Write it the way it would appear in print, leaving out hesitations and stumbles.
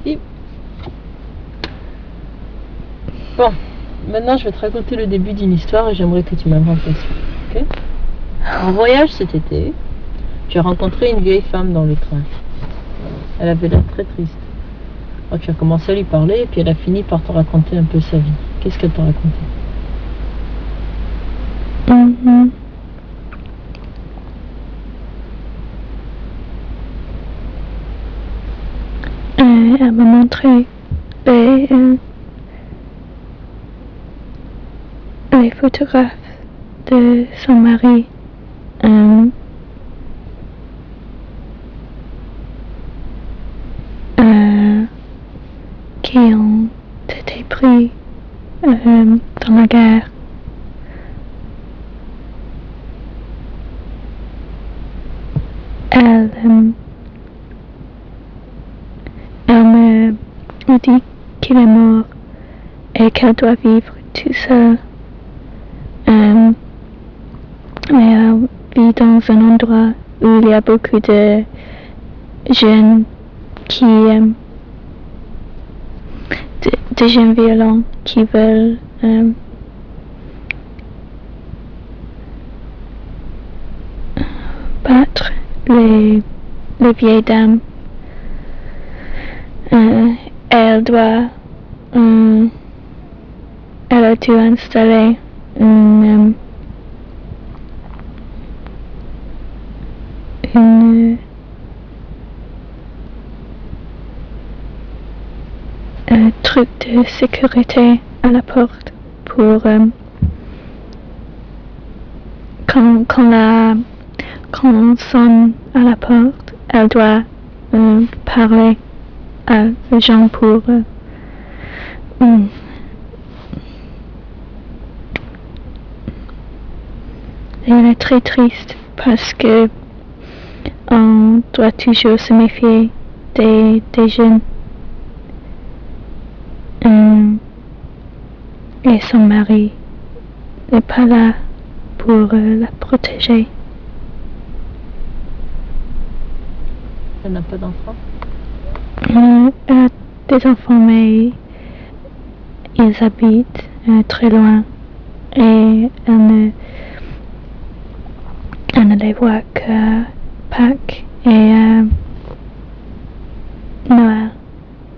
Et bon, maintenant je vais te raconter le début d'une histoire et j'aimerais que tu m'inventes la suite. Ok. En voyage cet été, tu as rencontré une vieille femme dans le train. Elle avait l'air très triste. Alors, tu as commencé à lui parler et puis elle a fini par te raconter un peu sa vie. Qu'est-ce qu'elle t'a raconté? Mhm. Elle m'a montré les, les photographes de son mari euh, euh, qui ont été pris dans la guerre. Elle, elle me dit qu'il est mort et qu'elle doit vivre toute seule. Mais elle vit dans un endroit où il y a beaucoup de jeunes qui de jeunes violents qui veulent battre les vieilles dames. Elle doit elle a dû installer une truc de sécurité à la porte pour quand on sonne à la porte, elle doit parler à les gens pour et elle est très triste parce que on doit toujours se méfier des jeunes et son mari n'est pas là pour la protéger. Elle n'a pas d'enfant? Elle a des enfants mais ils habitent très loin et elle ne les voit qu'à Pâques et